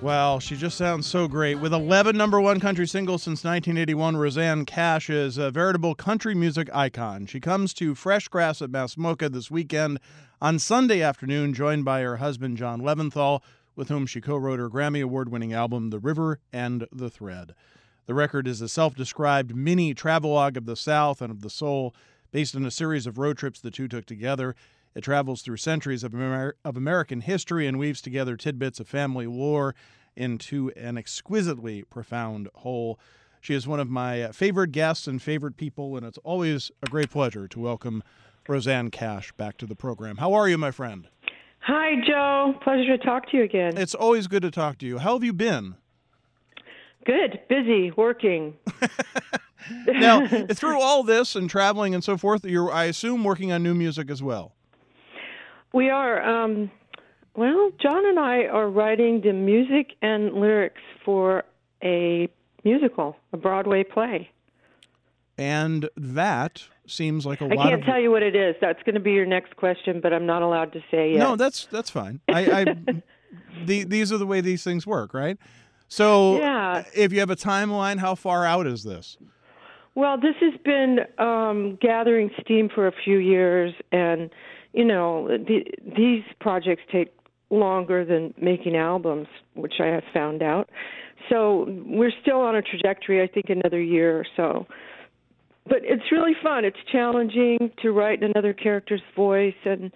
Well, she just sounds so great. With 11 number one country singles since 1981, Rosanne Cash is a veritable country music icon. She comes to Fresh Grass at Massamoka this weekend on Sunday afternoon, joined by her husband, John Leventhal, with whom she co-wrote her Grammy Award-winning album, The River and the Thread. The record is a self-described mini travelogue of the South and of the soul, based on a series of road trips the two took together. It travels through centuries of American history and weaves together tidbits of family lore into an exquisitely profound whole. She is one of my favorite guests and favorite people, and it's always a great pleasure to welcome Rosanne Cash back to the program. How are you, my friend? Hi, Joe. Pleasure to talk to you again. It's always good to talk to you. How have you been? Good. Busy. Working. Now, through all this and traveling and so forth, you're, I assume, working on new music as well. We are, John and I are writing the music and lyrics for a musical, a Broadway play. And that seems like a lot of... I can't tell you what it is. That's going to be your next question, but I'm not allowed to say yet. No, that's fine. These are the way these things work, right? So yeah. If you have a timeline, how far out is this? Well, this has been gathering steam for a few years, and these projects take longer than making albums, which I have found out. So we're still on a trajectory, I think another year or so. But it's really fun. It's challenging to write another character's voice and,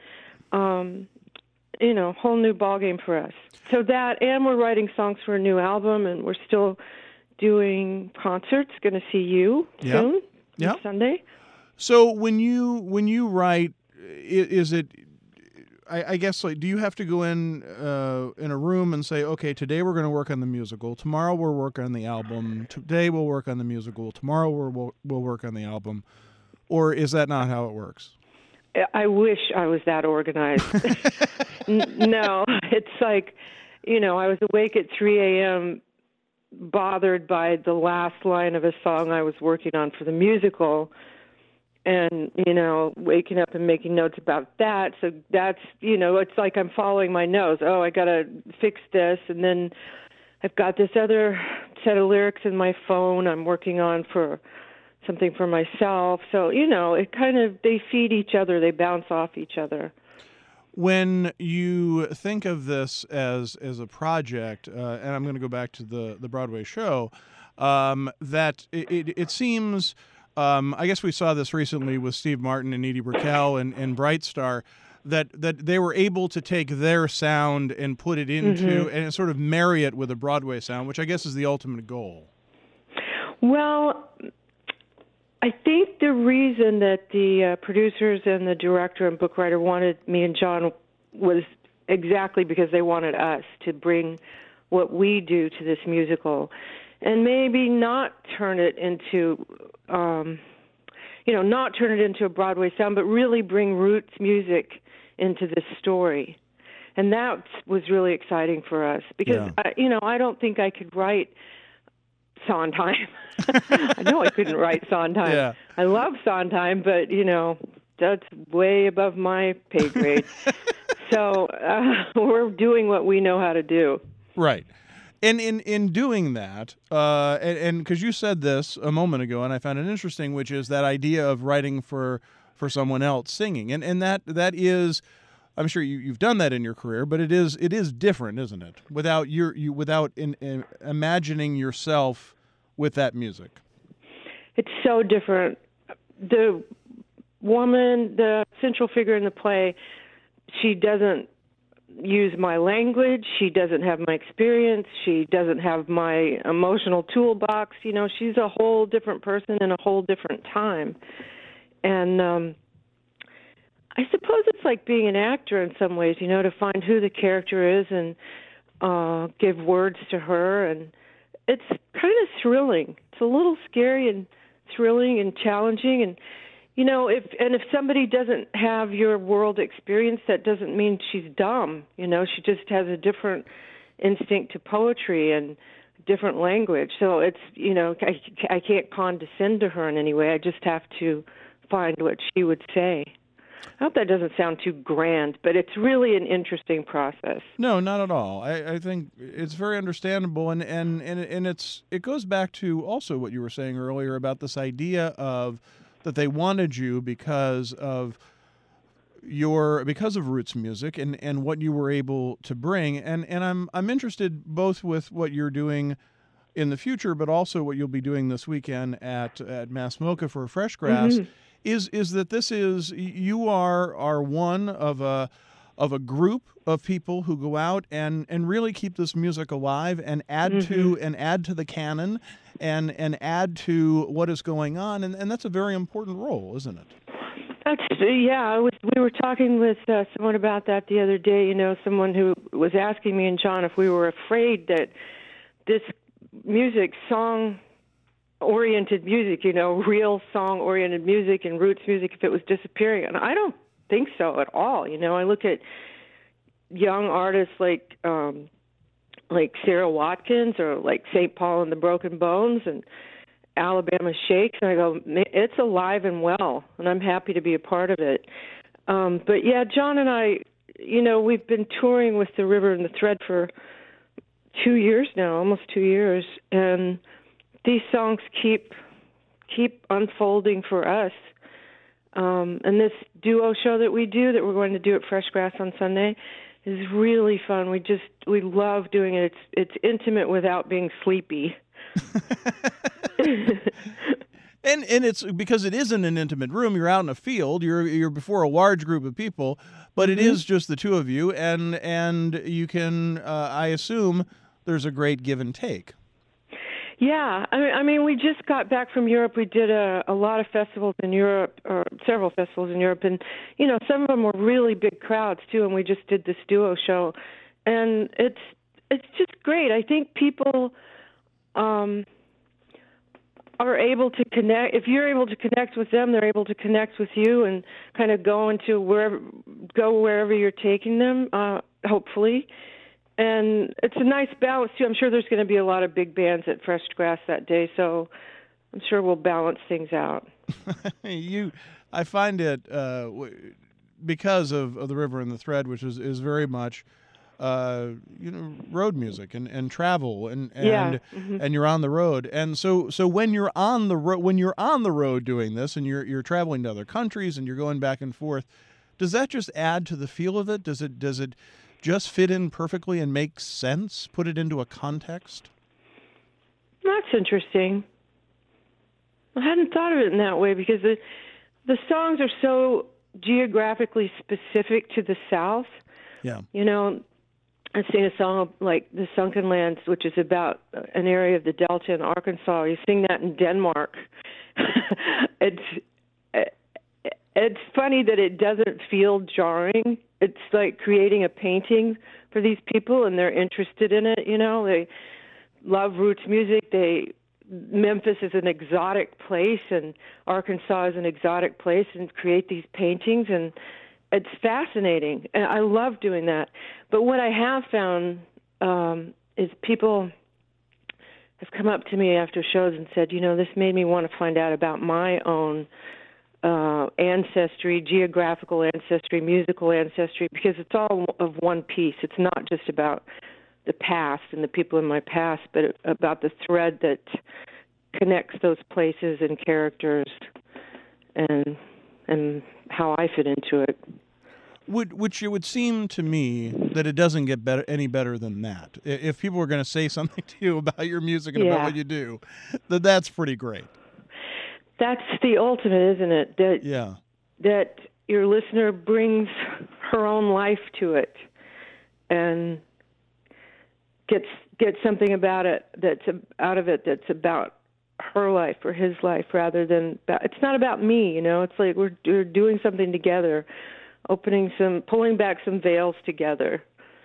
whole new ballgame for us. So that, and we're writing songs for a new album, and we're still doing concerts. Going to see you soon, Sunday. So when you write, is it? I guess, like, do you have to go in a room and say, okay, today we're going to work on the musical, tomorrow we'll work on the album, today we'll work on the musical, tomorrow we'll work on the album, or is that not how it works? I wish I was that organized. No, it's like, I was awake at 3 a.m. bothered by the last line of a song I was working on for the musical, and, waking up and making notes about that. So that's, it's like I'm following my nose. Oh, I got to fix this. And then I've got this other set of lyrics in my phone I'm working on for something for myself. So, it kind of, they feed each other. They bounce off each other. When you think of this as a project, and I'm going to go back to the Broadway show, that it seems... I guess we saw this recently with Steve Martin and Edie Brickell and Bright Star, that they were able to take their sound and put it into and sort of marry it with a Broadway sound, which I guess is the ultimate goal. Well, I think the reason that the producers and the director and book writer wanted me and John was exactly because they wanted us to bring what we do to this musical, and maybe not turn it into, not turn it into a Broadway sound, but really bring roots music into this story. And that was really exciting for us because, I don't think I could write Sondheim. I know I couldn't write Sondheim. Yeah. I love Sondheim, but, that's way above my pay grade. So we're doing what we know how to do. Right. And in doing that, and because you said this a moment ago, and I found it interesting, which is that idea of writing for someone else singing, and that is, I'm sure you've done that in your career, but it is different, isn't it? Without without imagining yourself with that music. It's so different. The woman, the central figure in the play, she doesn't use my language. She doesn't have my experience. She doesn't have my emotional toolbox. She's a whole different person in a whole different time. And I suppose it's like being an actor in some ways, to find who the character is and give words to her. And it's kind of thrilling. It's a little scary and thrilling and challenging. And if somebody doesn't have your world experience, that doesn't mean she's dumb. She just has a different instinct to poetry and different language. So it's, I can't condescend to her in any way. I just have to find what she would say. I hope that doesn't sound too grand, but it's really an interesting process. No, not at all. I think it's very understandable, and it goes back to also what you were saying earlier about this idea of that they wanted you because of roots music and what you were able to bring, and I'm interested both with what you're doing in the future, but also what you'll be doing this weekend at Mass MoCA for Fresh Grass. Mm-hmm. Is that this is you are one of a group of people who go out and really keep this music alive and add to the canon and add to what is going on, and that's a very important role, isn't it? We were talking with someone about that the other day. You know, someone who was asking me and John if we were afraid that this music, song-oriented music, you know, real song-oriented music and roots music, if it was disappearing. And I don't think so at all. You know, I look at young artists like Sarah Watkins or like St. Paul and the Broken Bones and Alabama Shakes, and I go, it's alive and well, and I'm happy to be a part of it. But yeah, John and I, you know, we've been touring with The River and the Thread for 2 years now, almost 2 years, and these songs keep unfolding for us. And this duo show that we do, that we're going to do at Fresh Grass on Sunday, is really fun. We love doing it. It's intimate without being sleepy. And it's because it isn't an intimate room. You're out in a field. You're before a large group of people, but it is just the two of you, and you can. I assume there's a great give and take. Yeah, I mean, we just got back from Europe. We did a lot of festivals in Europe, or several festivals in Europe, and you know, some of them were really big crowds too. And we just did this duo show, and it's just great. I think people are able to connect. If you're able to connect with them, they're able to connect with you, and kind of go wherever you're taking them. Hopefully. And it's a nice balance, too. I'm sure there's going to be a lot of big bands at Fresh Grass that day, so I'm sure we'll balance things out. I find it, because of The River and the Thread, which is very much, road music and travel and you're on the road. And so when you're on the road doing this and you're traveling to other countries and you're going back and forth, does that just add to the feel of it? Does it just fit in perfectly and make sense? Put it into a context? That's interesting. I hadn't thought of it in that way, because the songs are so geographically specific to the South. Yeah. You know, I sing a song like The Sunken Lands, which is about an area of the Delta in Arkansas. You sing that in Denmark. It's funny that it doesn't feel jarring. It's like creating a painting for these people, and they're interested in it. You know, they love roots music. Memphis is an exotic place, and Arkansas is an exotic place, and create these paintings, and it's fascinating. And I love doing that. But what I have found is people have come up to me after shows and said, you know, this made me want to find out about my own ancestry, geographical ancestry, musical ancestry, because it's all of one piece. It's not just about the past and the people in my past, but about the thread that connects those places and characters and how I fit into it. Which it would seem to me that it doesn't get any better than that. If people were going to say something to you about your music and about what you do, that's pretty great. That's the ultimate, isn't it? That your listener brings her own life to it and gets something about it that's out of it that's about her life or his life, rather than it's not about me. You know, it's like we're doing something together, pulling back some veils together.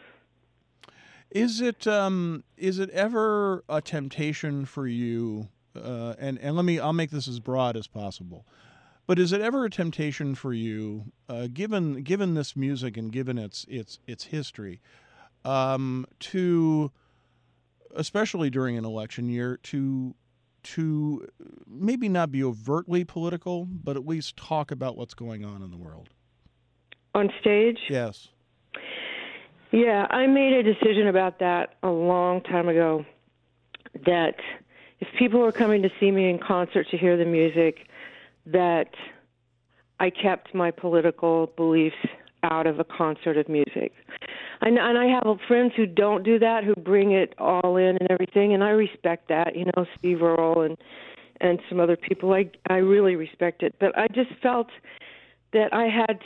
Is it ever a temptation for you? And I'll make this as broad as possible. But is it ever a temptation for you, given this music and given its history, to, especially during an election year, to maybe not be overtly political, but at least talk about what's going on in the world? on stage? Yes. Yeah, I made a decision about that a long time ago, that if people were coming to see me in concert to hear the music, that I kept my political beliefs out of a concert of music. And I have friends who don't do that, who bring it all in and everything, and I respect that. You know, Steve Earle and some other people. I really respect it. But I just felt that I had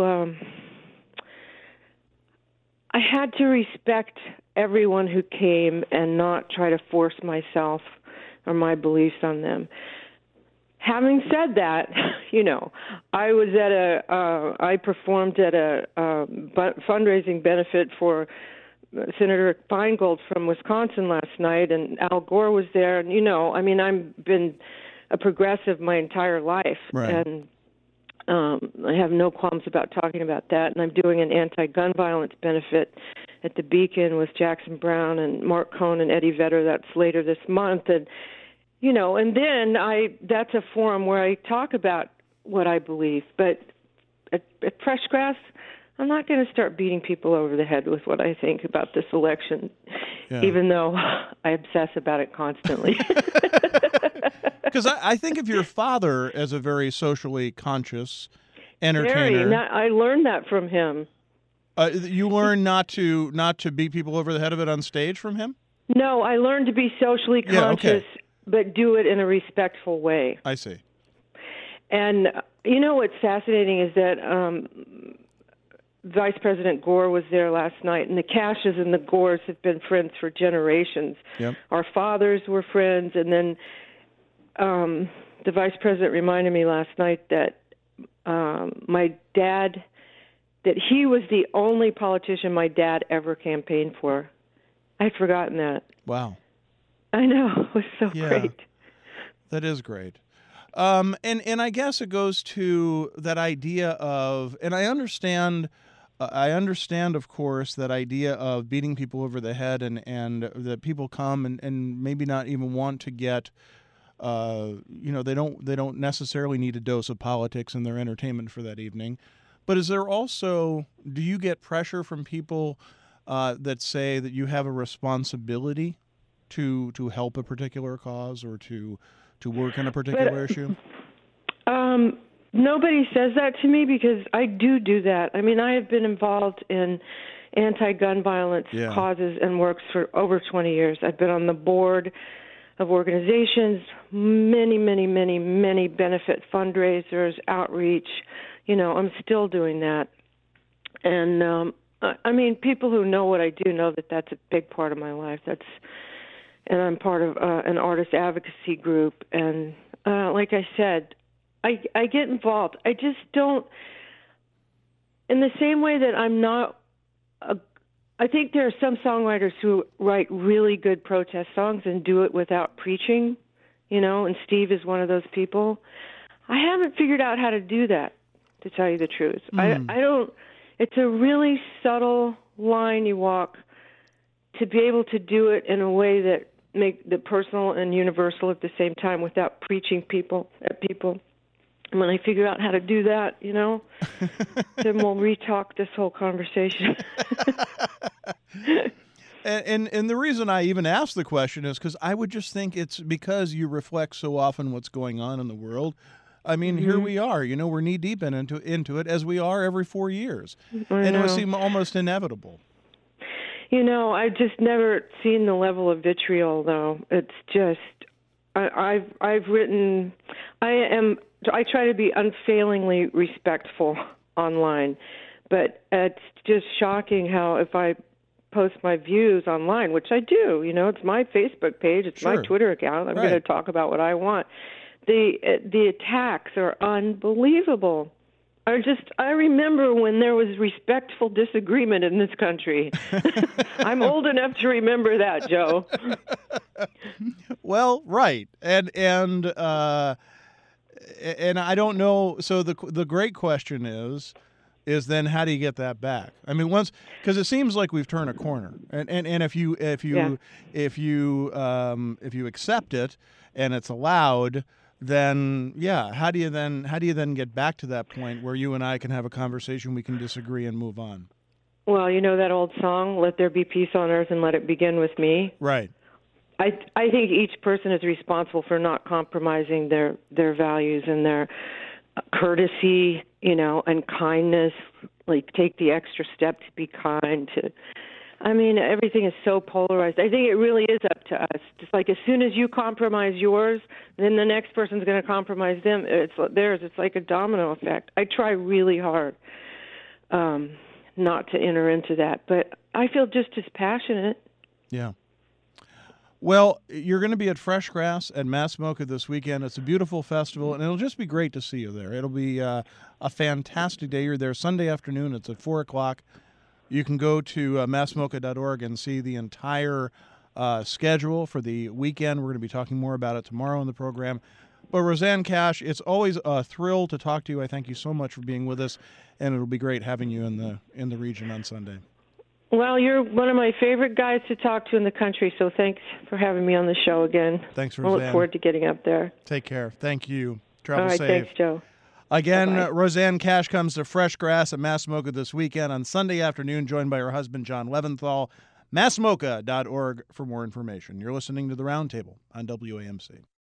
to respect everyone who came and not try to force myself or my beliefs on them. Having said that, you know, I was I performed at a fundraising benefit for Senator Feingold from Wisconsin last night, and Al Gore was there. And, you know, I mean, I've been a progressive my entire life. Right. And I have no qualms about talking about that. And I'm doing an anti-gun violence benefit at the Beacon with Jackson Brown and Mark Cohn and Eddie Vedder. That's later this month. And, you know, and then that's a forum where I talk about what I believe. But at Fresh Grass, I'm not going to start beating people over the head with what I think about this election, even though I obsess about it constantly. Because I think of your father as a very socially conscious entertainer. I learned that from him. You learned not to beat people over the head of it on stage from him? No, I learned to be socially conscious, but do it in a respectful way. I see. And you know what's fascinating is that Vice President Gore was there last night, and the Cashes and the Gores have been friends for generations. Yep. Our fathers were friends, and then the Vice President reminded me last night that my dad, that he was the only politician my dad ever campaigned for. I'd forgotten that. Wow. I know. It was so great. That is great. And I guess it goes to that idea of, and I understand, of course, that idea of beating people over the head and that people come and maybe not even want to get, they don't necessarily need a dose of politics in their entertainment for that evening. But is there also, do you get pressure from people that say that you have a responsibility to help a particular cause or to work in a particular issue? Nobody says that to me because I do that. I mean, I have been involved in anti-gun violence causes and works for over 20 years. I've been on the board of organizations, many, many, many, many benefit fundraisers, outreach. You know, I'm still doing that. And, I mean, people who know what I do know that that's a big part of my life. And I'm part of an artist advocacy group. And like I said, I get involved. I just don't, in the same way that I'm not, I think there are some songwriters who write really good protest songs and do it without preaching, you know, and Steve is one of those people. I haven't figured out how to do that, to tell you the truth. I don't, it's a really subtle line you walk to be able to do it in a way that make the personal and universal at the same time without preaching at people. And when I figure out how to do that, you know, then we'll re-talk this whole conversation. And the reason I even asked the question is because I would just think it's because you reflect so often what's going on in the world. I mean, here we are, you know, we're knee deep into it as we are every 4 years. And it would seem almost inevitable. You know, I've just never seen the level of vitriol, though. It's just, I've written, I try to be unfailingly respectful online, but it's just shocking how if I post my views online, which I do, you know, it's my Facebook page, it's my Twitter account, I'm going to talk about what I want. The attacks are unbelievable. I remember when there was respectful disagreement in this country. I'm old enough to remember that, Joe. Well, right. And I don't know. So the great question is then how do you get that back? I mean, because it seems like we've turned a corner, and if you accept it and it's allowed, then yeah, how do you then get back to that point where you and I can have a conversation, we can disagree and move on? Well, you know that old song, "Let there be peace on earth and let it begin with me." Right. I think each person is responsible for not compromising their values and their courtesy, and kindness. Like, take the extra step to be kind. Everything is so polarized. I think it really is up to us. Just like as soon as you compromise yours, then the next person's going to compromise theirs. It's like a domino effect. I try really hard not to enter into that, but I feel just as passionate. Yeah. Well, you're going to be at Fresh Grass at MassMocha this weekend. It's a beautiful festival, and it'll just be great to see you there. It'll be a fantastic day. You're there Sunday afternoon. It's at 4 o'clock. You can go to massmocha.org and see the entire schedule for the weekend. We're going to be talking more about it tomorrow in the program. But Rosanne Cash, it's always a thrill to talk to you. I thank you so much for being with us, and it'll be great having you in the region on Sunday. Well, you're one of my favorite guys to talk to in the country, so thanks for having me on the show again. Thanks, Rosanne. I look forward to getting up there. Take care. Thank you. Travel All right, safe. thanks, Joe. Again, Bye-bye. Rosanne Cash comes to Fresh Grass at MassMocha this weekend on Sunday afternoon, joined by her husband, John Leventhal. massmocha.org for more information. You're listening to The Roundtable on WAMC.